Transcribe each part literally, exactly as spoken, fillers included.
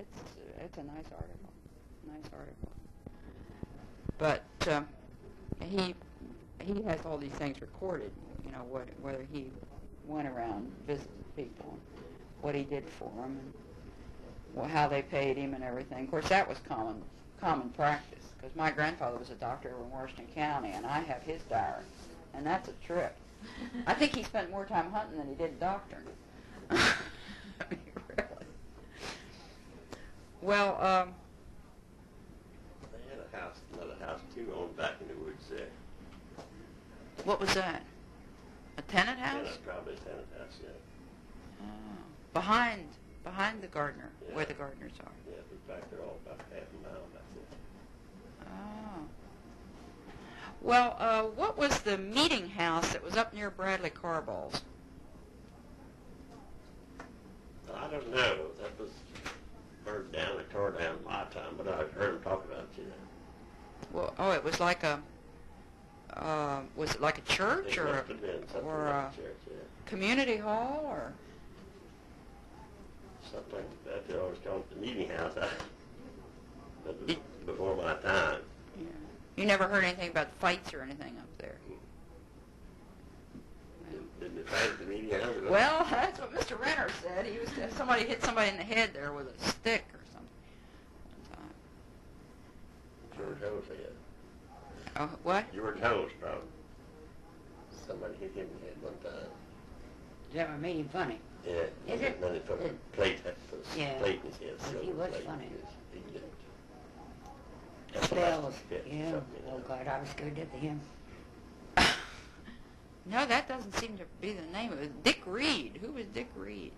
it's it's a nice article, nice article. But uh, he he has all these things recorded. You know, what whether he went around visited people, what he did for them, and well, how they paid him and everything. Of course, that was common common practice because my grandfather was a doctor over in Washington County, and I have his diary, and that's a trip. I think he spent more time hunting than he did doctoring. I mean, really. Well, um, they had a house, another house too, on back in the woods there. what was that? A tenant house? Yeah, probably a tenant house, yeah. Oh, behind behind the Gardner, Yeah. where the Gardners are. Yeah, it was back there all about half a mile back there. Oh. Well, uh, what was the meeting house that was up near Bradley Carball's? I don't know. That was burned down or tore down in my time, but I heard them talk about it, you know. Well, oh, it was like a, uh, was it like a church It or must a, have been something or like a a church, yeah. community hall or? Something like that. They always called it the meeting house. I, that was Did- before my time. Yeah. You never heard anything about fights or anything up there? Didn't, didn't they fight at the meeting house? Well, that's what Mister Renner said. He was somebody hit somebody in the head there with a stick or something one time. George Holmes had. Oh, what? George Holmes, probably. Somebody hit him in the head one time. Is that what made him funny? Yeah. Is it? And then they put a It- plate, put a Yeah. plate in his head. Well, silver he was plate. funny. He lived. Spells. Fit, Yeah. something, you Oh know. God, I was scared to death of him. No, that doesn't seem to be the name of it. Dick Reed. Who was Dick Reed?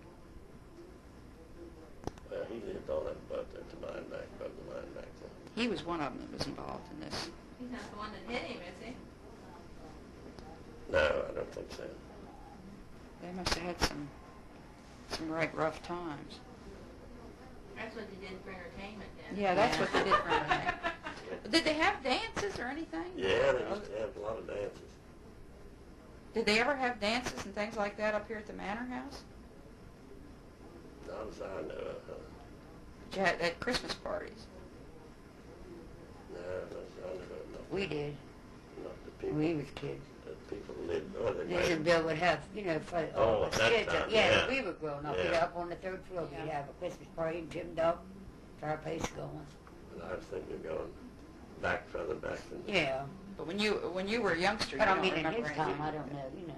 Well, he lived all that above there to mine back, above the mine back there. He was one of them that was involved in this. He's not the one that hit him, is he? No, I don't think so. They must have had some some right rough times. That's what they did for entertainment then. Yeah, that's what they did for entertainment. Did they have dances or anything? Yeah, they used to have a lot of dances. Did they ever have dances and things like that up here at the Manor House? Not as I know of. Huh? Did you have, at Christmas parties? No, not as I know of. Not, We did. not the people. We was kids. The people lived. Oh, they This might- and Bill would have, you know, for Oh, all at us that kids. time, yeah, yeah. we were growing up. Yeah. We'd up on the third floor. We'd have a Christmas party and Jim Dog, fireplace going. And I was thinking of going back further back than. Yeah. But when you when you were a youngster, But you I don't mean, in remember his anything time, I like don't that. know, you know.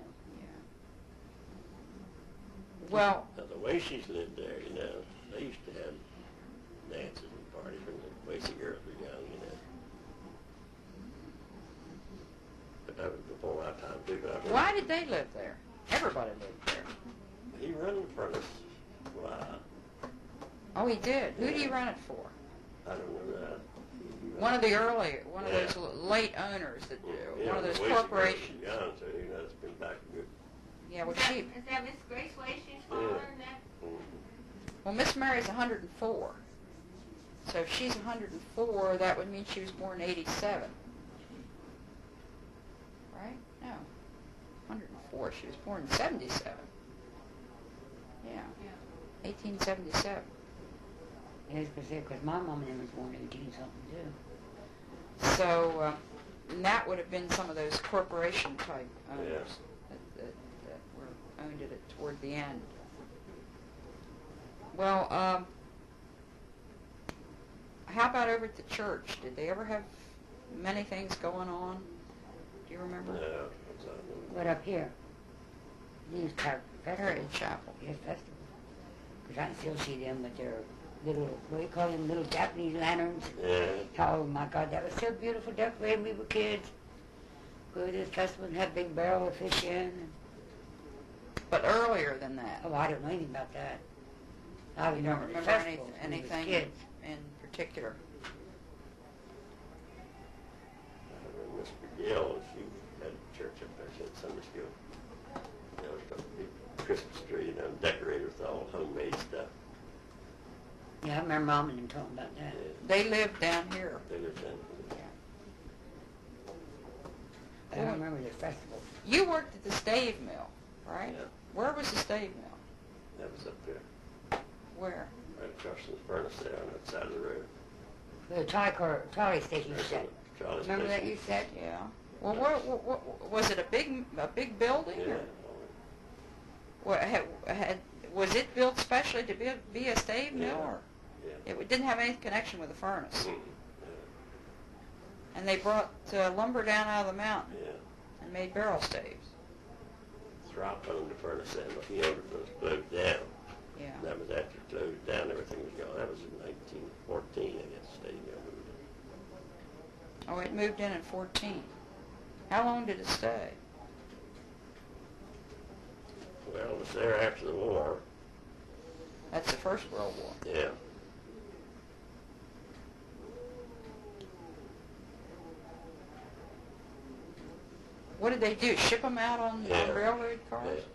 Well, Now, the way she's lived there, you know, they used to have dances and parties when the way the girls were young, you know. But that was before my time too. But I remember why did they live there? Everybody lived there. he run for us. Wow. Oh, he did. Who did he run it for? I don't know that. One of the early, one of Yeah. those l- late owners that do. Yeah, One of the those way she girls corporations. was young, so you know, it's been back a good. Yeah, well, Is that, she, is that Miss Grace Way she's Yeah. following that? Mm, well, Miss Mary's one hundred four. So if she's one hundred four, that would mean she was born in eighty-seven. Right? No. one hundred four. She was born in seventy-seven. Yeah. Yeah. eighteen seventy-seven. Yeah, because my mom and them was born eighteen something too. So uh, and that would have been some of those corporation type owners Yeah. that, that, that were owned it toward the end. Well, um, how about over at the church? Did they ever have many things going on? Do you remember? No, that's not me. But up here, these type festival. Heritage Chapel. Yes, festival. Because I can still see them with their little, what do you call them, little Japanese lanterns. Yeah. Oh my God, that was so beautiful decorated when we were kids. Go to this festival and have a big barrel of fish in. But earlier than that. Oh, I don't know anything about that. I You don't remember the remember any, festivals when we was anything kids. in particular? I remember Miss McGill, she had a church up there, she had Sunday school. You know, it's got a big Christmas tree, you know, decorated with all homemade stuff. Yeah, I remember Mom and them talking about that. Yeah, They lived down here. they lived in. I don't remember the festival. You worked at the stave mill, right? Yeah. Where was the stave mill? That was up there. Where? right across from the furnace there on that side of the road. The trolley car, trolley station you There's said. a trolley Remember that station. you said? Yeah. Well, where, where, where, was it a big a big building? Yeah. Or what, had, had, was it built specially to be a, be a stave mill? Yeah. Or Yeah. it didn't have any connection with the furnace? Mhm. And they brought uh, lumber down out of the mountain Yeah. and made barrel staves. Throp on the furnace and the field was closed down. Yeah. That was after it closed down, everything was gone. That was in nineteen fourteen, I guess, Steve Mill moved in. Oh, it moved in in fourteen. How long did it stay? Well, it was there after the war. That's the First World War. Yeah. What did they do? Ship them out on, Yeah. on railroad cars? Yeah.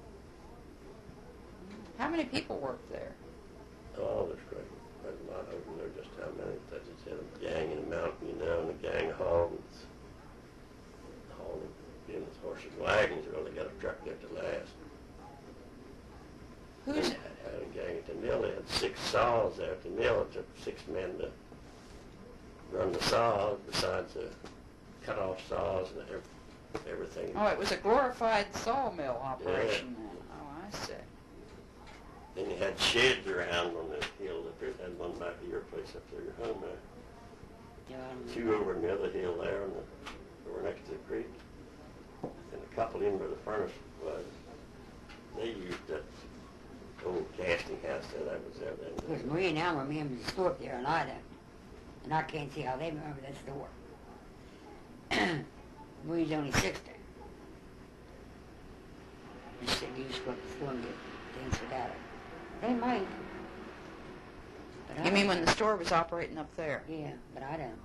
How many people worked there? Oh, there's great. There's a lot of them there, just how many. They just had a gang in the mountain, you know, and a gang of hogs. Hauling, being with horses and wagons, well, they got a truck there to last. Who's They had a gang at the mill. They had six saws there at the mill. It took six men to run the saws, besides the cut-off saws and ev- everything. Oh, it was a glorified sawmill operation then. Oh, I see. Then you had sheds around on the hill. Up there. Had one back at your place up there, your home there. Yeah, I remember. Two over on the other hill there, on the, over next to the creek. And a couple in where the furnace was. They used that old casting house there. That was there Because then. Marie and Al remember the store up there, and I don't. And I can't see how they remember that store. Marie's only sixty. She said you used to go to the store and get things without it. They might. But I You mean don't. when the store was operating up there? Yeah, but I don't.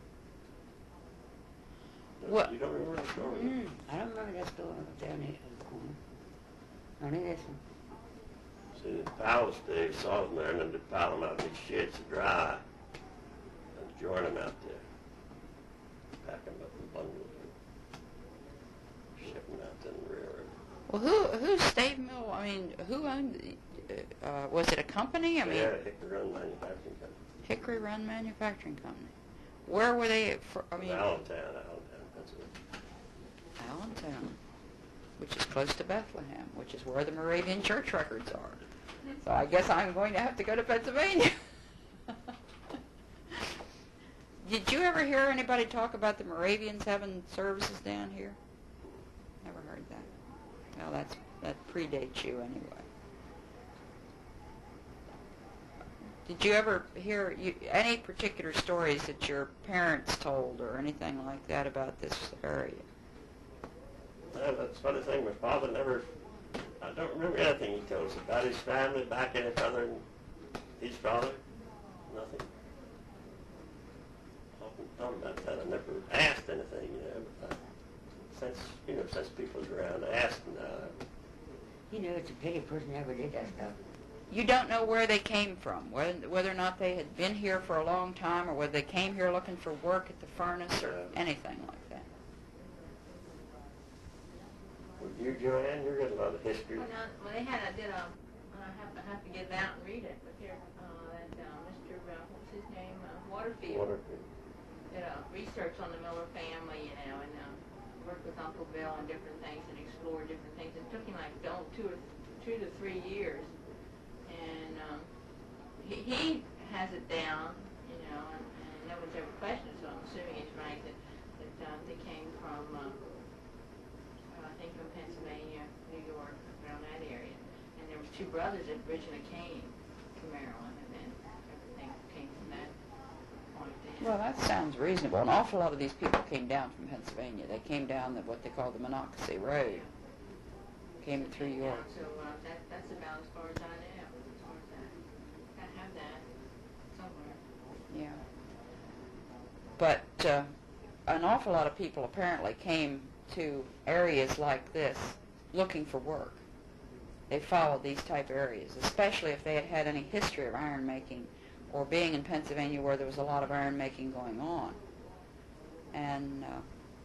What? You don't remember the story? Mm, I don't remember that store up there in the, in the corner. Only this one. See, the pile staves, saws in there, and then they pile them out in these sheds to dry. And join them out there. Pack them up in bundles and ship them out to the railroad. Well, who whose stave mill? I mean, who owned? The, uh, was it a company? I mean, Yeah, Hickory Run Manufacturing Company. Hickory Run Manufacturing Company. Where were they? For, I mean, Allentown, Allentown, Pennsylvania. Allentown, which is close to Bethlehem, which is where the Moravian church records are. So I guess I'm going to have to go to Pennsylvania. Did you ever hear anybody talk about the Moravians having services down here? Never heard that. Well, that's that predates you anyway. Did you ever hear you, any particular stories that your parents told or anything like that about this area? Well, that's the funny thing. My father never, I don't remember anything he told us about his family, back any further than his father. Nothing. Often thought about that. I never asked anything, you know. But I, since, you know, since people was around, I asked them now. You know, it's a pity a person never did that stuff. You don't know where they came from, whether, whether or not they had been here for a long time or whether they came here looking for work at the furnace or anything like that. With you, Joanne, you're getting a lot of history. Well, now, well, they had, I did a, I have, I have to get it out and read it, but here, uh, that, uh, Mister, uh, what's his name, uh, Waterfield, Waterfield. did a research on the Miller family, you know, and, uh, worked with Uncle Bill on different things and explored different things. It took him like, oh, two or, two to three years. And, um, he, he has it down, you know, and, and no one's ever questioned it, so I'm assuming it's right that, that, uh, they came from, uh, I think from Pennsylvania, New York, around that area. And there was two brothers that originally came to Maryland, and then everything came from that point then. Well, that sounds reasonable. An awful lot of these people came down from Pennsylvania. They came down the, what they call the Monocacy Road. Came through Yeah, York. so uh, that, that's about as far as I know, as far as that. I have that somewhere. Yeah. But uh, an awful lot of people apparently came to areas like this looking for work. They followed these type areas, especially if they had had any history of iron making or being in Pennsylvania where there was a lot of iron making going on. And uh,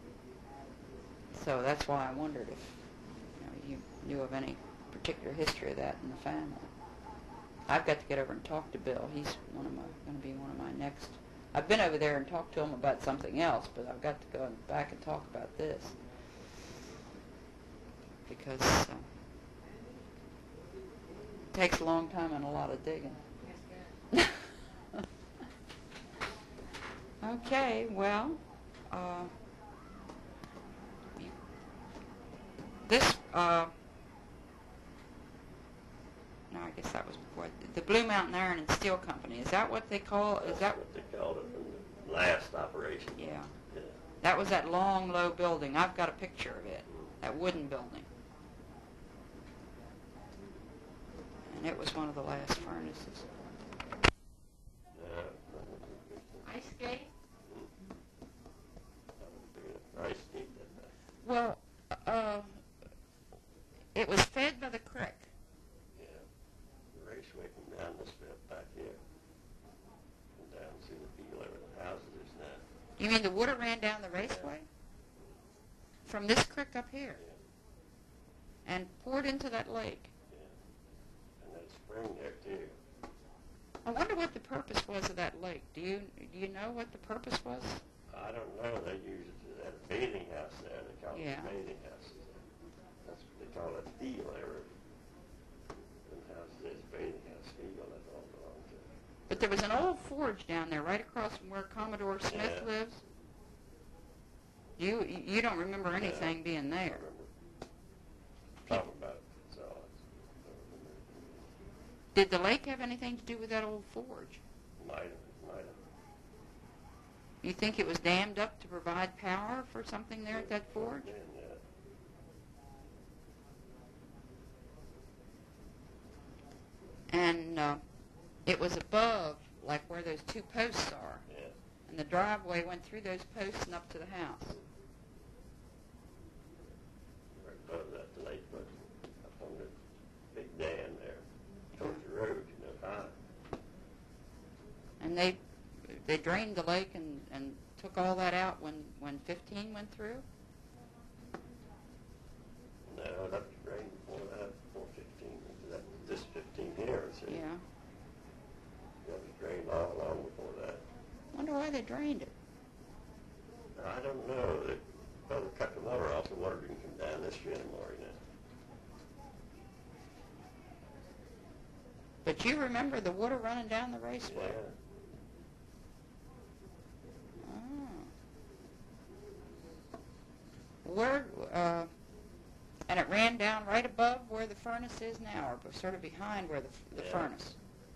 so that's why I wondered if you know, you knew of any particular history of that in the family. I've got to get over and talk to Bill. He's one of my going to be one of my next. I've been over there and talked to him about something else, but I've got to go back and talk about this because uh, it takes a long time and a lot of digging. That's good. Okay, well, uh, this, uh, no, I guess that was before, the Blue Mountain Iron and Steel Company, is that what they call, is That's that, what they called it in the last operation. yeah, Yeah. that was that long, low building, I've got a picture of it, that wooden building. And it was one of the last furnaces. Yeah. Ice skate? That would be a nice skate that night. Well, uh, it was fed by the creek. Yeah. The raceway from down this bit back here. And down through the field where the houses is now. You mean the water ran down the raceway? From this creek up here? Yeah. And poured into that lake? Yeah. And that spring there too. I wonder what the purpose was of that lake. Do you do you know what the purpose was? I don't know. They use it at a bathing house there. They call Yeah. it a bathing house. That's what they call it, field there. And house there's a bathing house field. That's all belongs to. But there was an old forge down there, right across from where Commodore Smith Yeah. lives. You you don't remember anything Yeah. being I there. remember talking about it. So it's, Did the lake have anything to do with that old forge? might have, might have. You think it was dammed up to provide power for something there at that forge? Yeah, yeah. And uh, it was above, like where those two posts are. Yeah. And the driveway went through those posts and up to the house. Right above that lake, but up on the big dam there, towards the road, you know, high. And they they drained the lake and, and took all that out when, when fifteen went through? No, that was drained before that, before fifteen. That, this fifteen here, see? Yeah. That was drained all along before that. Wonder why they drained it. I don't know. They probably cut the water off. The water didn't come down this way anymore, you know. But you remember the water running down the raceway? Yeah. Oh. Where, uh, and it ran down right above where the furnace is now, or sort of behind where the, the Yeah. furnace.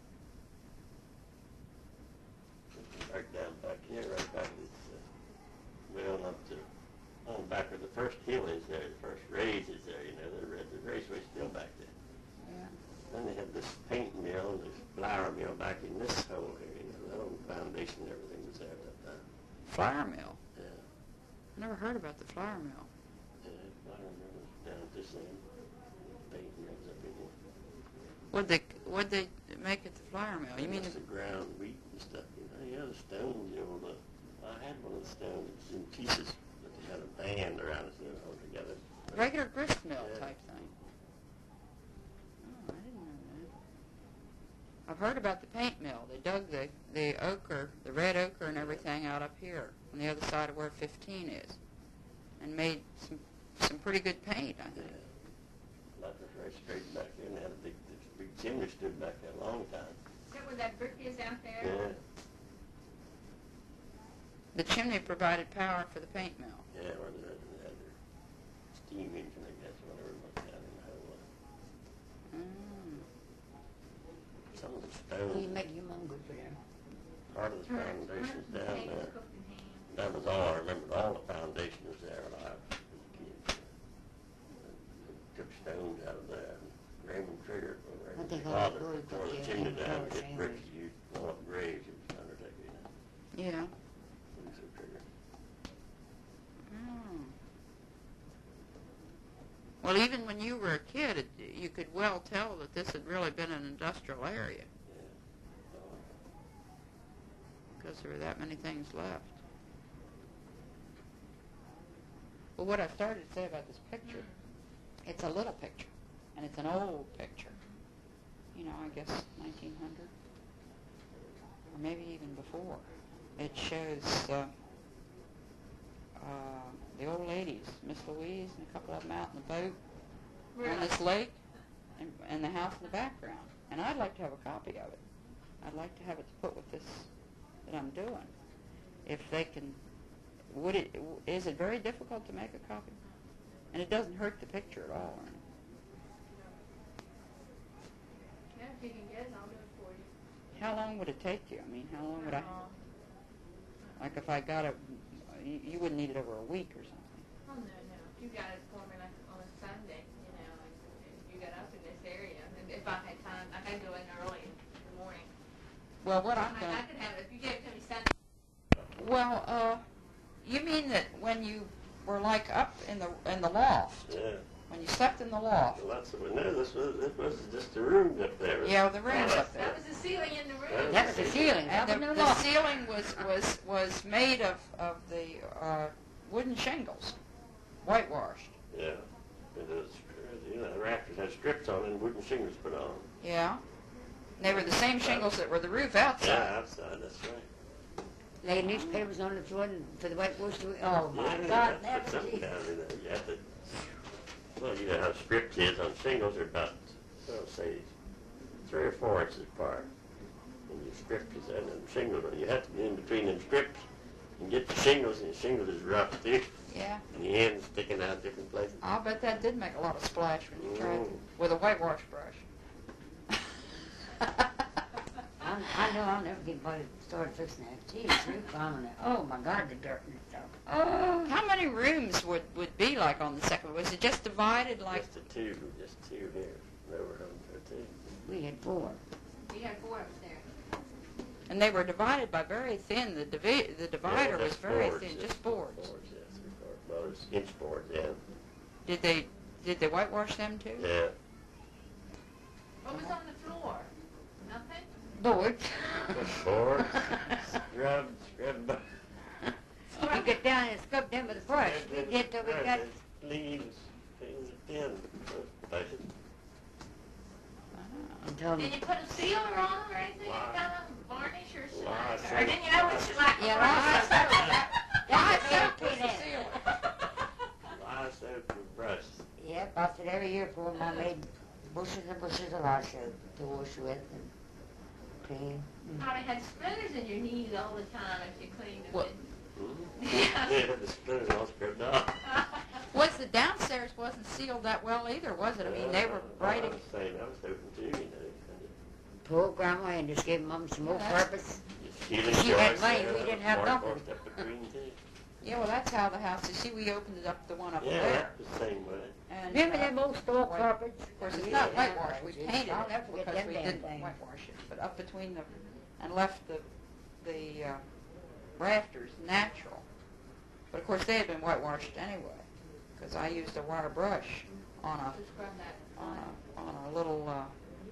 Right down back here, right back this, uh, well, up to, on back where the first hill is there, the first raise is there, you know, the, the raceway's still back there. Yeah. Then they had this paint mill and this flour mill back in this hole here, you know, that old foundation and everything was there at that time. Flour mill. Yeah, Never heard about the flour mill. yeah, flour mill was down at this end. Paint mills up in here. What'd they, what'd they make at the flour mill? You mean That's the, the ground wheat and stuff, you know, yeah, the stones, you know, the, I had one of the stones in pieces, but they had a band around it, you know, all together. regular grist mill Yeah. type thing? Oh, I didn't know that. I've heard about the paint mill. They dug the, the ochre, the red ochre and everything out up here on the other side of where fifteen is and made some some pretty good paint, I Yeah. think. That was right straight back there, and had a big, this big chimney stood back there a long time. Is that where that brick is out there? Yeah, The chimney provided power for the paint mill. yeah, or they had, they had their steam engine, I guess, whatever it was down in the hole. Mm. Some of the You stones, make your mom good for them. part of the foundation's down Eggs there. cooked in hand. That was all, I remembered all the foundation was there when I was a kid. They took stones out of there. Raymond Trigger, or I Raymond think I father, was going tore to the the chimney down, Florida get sandwich. bricks used, blow up graves, it was undertaker, you know. Yeah. Luther Trigger. Oh. Well, even when you were a kid, it, you could well tell that this had really been an industrial area Yeah. Oh, because there were that many things left. Well, what I started to say about this picture, it's a little picture, and it's an old picture. you know, I guess nineteen hundred, or maybe even before. It shows uh, uh, the old ladies, Miss Louise and a couple of them out in the boat Really? on this lake, and, and the house in the background. And I'd like to have a copy of it. I'd like to have it to put with this that I'm doing. If they can, would it, is it very difficult to make a copy? And it doesn't hurt the picture at all. Or anything. Yeah, if you can get it, I'll do it for you. How long would it take you? I mean, how long would I, Uh, like if I got it, you, you wouldn't need it over a week or something. Oh, no, no. If you got it for me like on a Sunday, you know, like if you got up in this area, and if I had time, I could go in early in the morning. Well, what I'm I, going I to, could have it, if you gave it to me Sunday. well, uh, you mean that when you were like up in the, in the loft, Yeah. when you slept in the loft, Well, that's what we knew. This was, this was just the room up there. yeah, the room's Yeah. up there. That was the ceiling in the room. That was the ceiling. That And was the, no the loft. ceiling was, was, was made of, of the uh, wooden shingles, whitewashed. Yeah. It was, you know, the rafters had strips on and wooden shingles put on. Yeah. And they were the same shingles that were the roof outside. Yeah, outside, that's right. Lay newspapers on the floor and for the whitewash to, oh my Yeah, God, you that have to put something was, down in there. You have to, well, you know how strips is on shingles. They're about, well, say, three or four inches apart. And your strip is and then shingles. You have to be in between them strips and get the shingles, and the shingles is rough, thick, Yeah. and the ends sticking out different places. I'll bet that did make a lot of splash when you tried Mm. to, with a whitewash brush. I, I know I'll never get by to start fixing that. Geez, you're climbing it. Oh my God, the dirt and stuff. Oh. How many rooms would, would be like on the second? Was it just divided like? Just the two, just two here. There were them for two. We had four. We had four upstairs. And they were divided by very thin. The divi- the divider Yeah, was just very boards, thin, just just boards. Boards, yes, three boards, boards, inch boards, yeah. Did they did they whitewash them too? Yeah. What was on the floor? Nothing? Boards. Boards, scrub, scrub. You get down and scrub them with a brush. We did till we got, Leaves, things thin. Places. and told Did me, you put a sealer on them or anything? Why? Kind of varnish or something? Why, Or so- didn't you know what shellac was? Yeah, lye I that's said a put the fair seal. Lye soap and brush. Yep, I said every year for them I made bushes and bushes of lye soap to wash with and clean. Probably had splinters in your knees all the time if you cleaned them. What? Mm-hmm. Yeah, the splinters all scrubbed off. Was the downstairs wasn't sealed that well either, was it? I mean, they were right. I was saying, I was hoping too, you know. Poor grandma and just gave mom some more Yeah. carpets. Ceiling She had joists money, there, we the didn't have floor nothing. forced up between too. Yeah, well, that's how the house is. See, we opened it up, the one up Yeah, there. that's the same way. And, Remember uh, them old store white- carpets? Of course, it's Yeah, not whitewashed. We it's- painted I'll it never forget because them we damn didn't things. whitewash it. But up between the, and left the, the uh, rafters natural. But of course, they had been whitewashed anyway, because I used a wire brush on a To scrub that. on a on a little uh,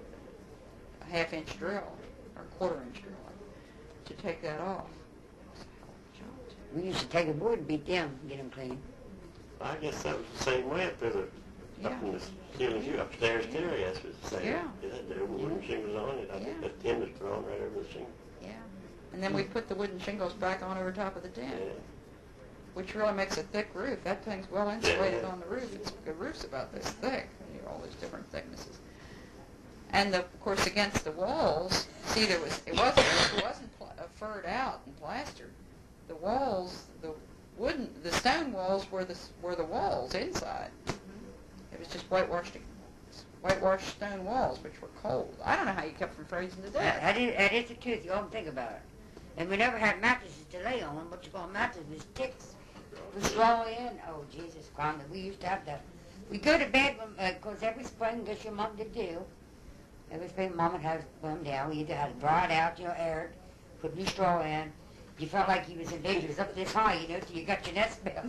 a half inch drill or quarter inch drill to take that off. It was a hell of a job, too. We used to take a board and beat them, get them clean. I guess that was the same way up there, the, up Yeah. in the ceilings, you upstairs too, I guess was the same. Yeah. It had the wooden shingles on it. I think Yeah. that tin was put on right over the shingle. Yeah. And then we put the wooden shingles back on over top of the Yeah. tin, which really makes a thick roof. That thing's well insulated Yeah. on the roof. It's, the roof's about this thick. You know, all these different thicknesses. And the, of course, against the walls, see, there was it wasn't it wasn't pl- uh, furred out and plastered. The walls, the wooden, the stone walls were the s- were the walls inside. It was just whitewashed, whitewashed stone walls, which were cold. I don't know how you kept from freezing to That, death. that, is, that is the truth, you ought to think about it. And we never had mattresses to lay on. What you call mattresses was sticks. We straw in. Oh, Jesus Christ. We used to have to, we go to bed, because uh, every spring, guess your mom did too. Every spring, mom would have them down. We either had to dry it out, you know, air it, put new straw in. You felt like you was in danger. It was up this high, you know, till you got your nest built.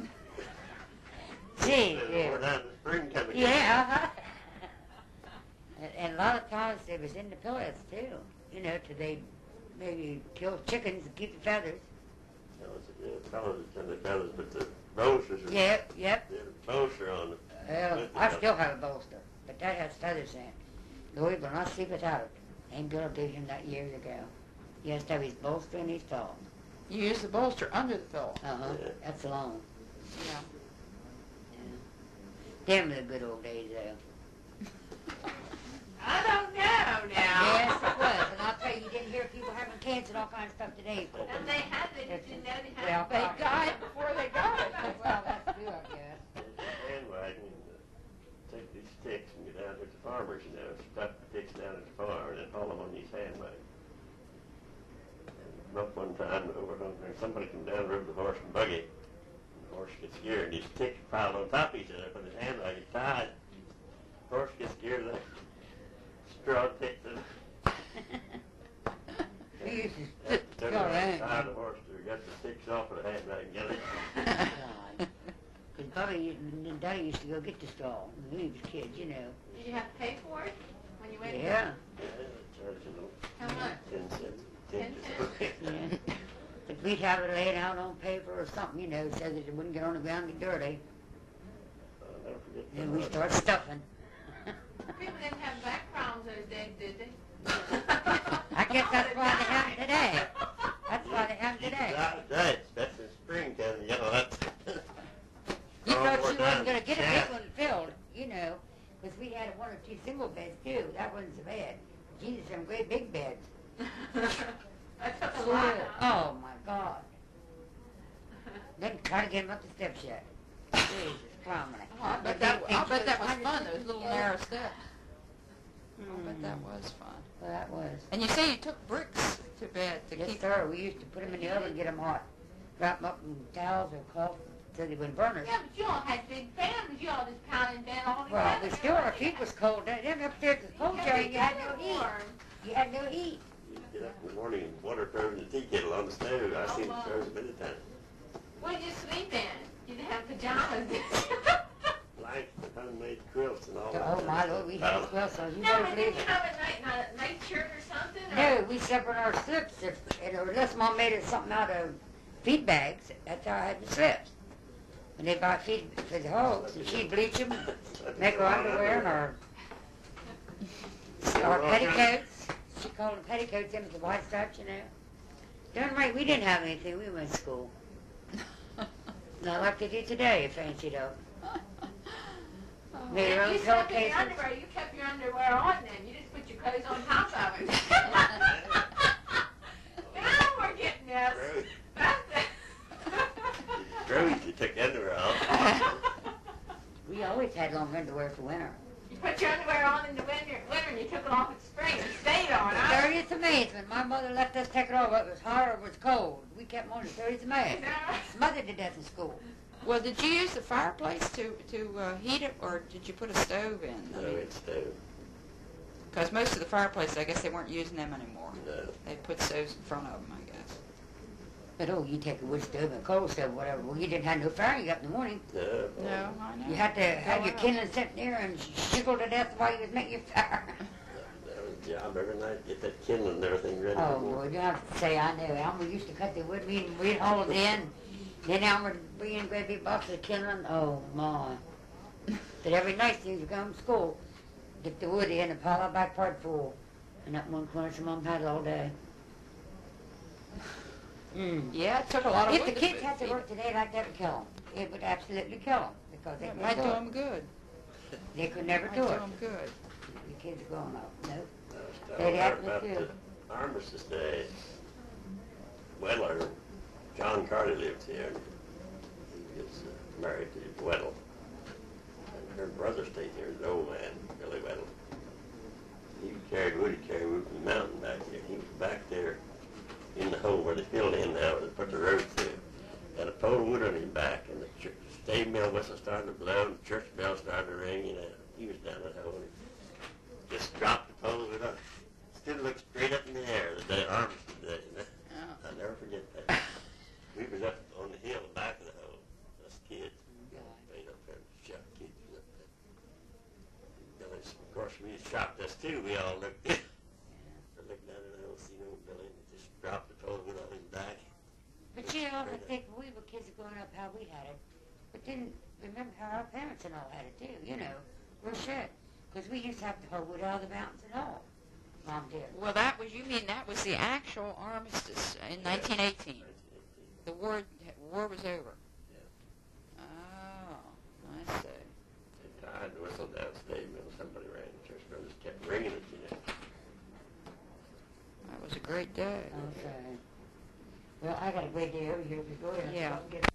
Gee, Or yeah. down the spring coming. Yeah, uh-huh. and, and a lot of times they was in the pillows too, you know, till they maybe kill chickens and keep the feathers. That was, yeah, fellas, and the fellas, but the bolsters are. Yep, yep. The bolster on the. Well, with the I fellas. still have a bolster, but that has feathers in it. Louis will not sleep without it. Aunt Bill did him that years ago. He has to have his bolster and his pillow. You use the bolster under the pillow. Uh-huh. Yeah. That's long. Yeah. Yeah. Them are the good old days, though. I don't know now. Yes, it was. And I'll tell you, you didn't hear people having cancer and all kinds of stuff today. And they had, they just didn't know they had. Well, They died before they got it. Well, that's true, I guess. Bandwagon, and uh, take these sticks and get down to the farmers, you know, stuff the sticks down at the farm and then haul them on these hand wagons. And up one time over on there, somebody come down and rode the horse and buggy. And the horse gets scared and these sticks piled on top of each other with his hand wagon tied. The horse gets scared of that straw sticks and We used to took go around around. and tied the horse to got the sticks off of the hand wagon. Get it? God. Because Bobby and Daddy used to go get the straw when we was kids, you know. Did you have to pay for it when you went? Yeah. Yeah, charge a little How much? ten cents. Ten cents? Yeah. But we'd have it laid out on paper or something, you know, so that it wouldn't get on the ground and get dirty. I'll never forget Then that. we start stuffing. People didn't have back problems those days, did they? I guess that's why they have 'em today. That's why they have 'em You today. got that. That's in springtime, you know, that's... You Oh, thought more she wasn't time. going to get a Yeah. big one filled, you know, because we had one or two single beds, too. That wasn't so bad. Jesus, some great big beds. That took a lot. huh? Oh, my God. Then try to get them up the steps yet. Jesus, climbing it. Oh, I bet that, I bet that was fun, those little narrow steps. I bet that was fun. Well, that was. And you say you took bricks to bed to Yes, keep... sir. We used to put them in the oven and get them hot. Wrap them up in towels or cloth so they wouldn't burn us. Yeah, but you all had big families. You all just pounded in bed all together. Well, but still, our feet was cold. Them upstairs was cold, Jerry. You had no heat. You had no heat. You get up in the morning and water thrown in the tea kettle on the stove. I've seen it thrown many times. What did you sleep in? You didn't have pajamas, did you? Blankets and homemade quilts and all that. Oh, my kind of Lord, we stuff. had well, so you No, better but believe didn't you it. have a night, not a night shirt or something? Or? No, we slept in our slips. If, and unless Mom made us something out of feed bags, that's how I had the slips. When they buy feed for the hogs, and she'd bleach them, make our underwear and our, our petticoats. She called them petticoats, them with the white stripes, you know. Darn right, we didn't have anything. We went to school. Not like they do today, fancy though. Made their And own you slept in your pillowcases. underwear. You kept your underwear on then. You just put your clothes on top of it. Now we're getting this. Gross. That's Gross, you took underwear off. We always had long underwear for winter. You put your underwear on in the winter, winter and you took it off in spring. It stayed on, huh? thirtieth of May is when my mother let us take it off. It was hot or it was cold. We kept on the thirtieth of May. Mother did that in school. Well, did you use the fireplace to, to uh, heat it, or did you put a stove in? No, it's stove. Because most of the fireplaces, I guess they weren't using them anymore. No. They put stoves in front of them, I guess. But oh, you take a wood stove and a coal stove, whatever. Well, you didn't have no fire you got in the morning. No. No, I know. You had to have Go your out. kindling sitting there and shizzle to death while you was making your fire. That was a job every night, get that kindling and everything ready Oh, for work. Lord, you don't have to say I know. Elmer used to cut the wood, we'd, we'd haul it in. Then Elmer would bring in a great big box of kindling. Oh, my. But every night since you come to school, get the wood in and pile that back part full. And that one corner some Mom had it all day. Mm. Yeah, it took a lot of If wood the kids to had to feed work today like that, would kill them. It would absolutely kill them because they It couldn't might do do it. them good. They could never Might do do it. them good. The kids are growing up. No. I They'd was have talking about to too. the Armistice Day. Weddler, John Carter lived here. And he was uh, married to Weddle. And her brother stayed here, an old man, Billy Weddle. He carried wood, he carried wood from the mountain back here. He was back there in the hole where they filled in now, where they put the road through. Had a pole of wood on his back, and the church, stave mill whistle started to blow, and the church bell started to ring, you know. He was down that hole, and he just dropped the pole of wood up. Still looked straight up in the air the day Armistice Day, you know. Oh. I'll never forget that. We was up on the hill back of the hole, us kids. Made up there and shot kids up there. Billy, of course, we shot us too. We all looked, looked down at the hole, seen old Billy, and just dropped the pole of wood on his back. But you know, I think we were kids growing up how we had it. But then remember how our parents and all had it too, you know. We're shit. Because we used to have to hoe wood out of the mountains at all. Mom did. Well, that was, you mean that was the actual armistice in nineteen eighteen. The war, war was over. Yeah. Oh, I see. They tied the whistle downstage when somebody ran the church door, just kept ringing it, you know. That was a great day. Okay. Well, I got a great day over here. If you go ahead, Yeah. I'll get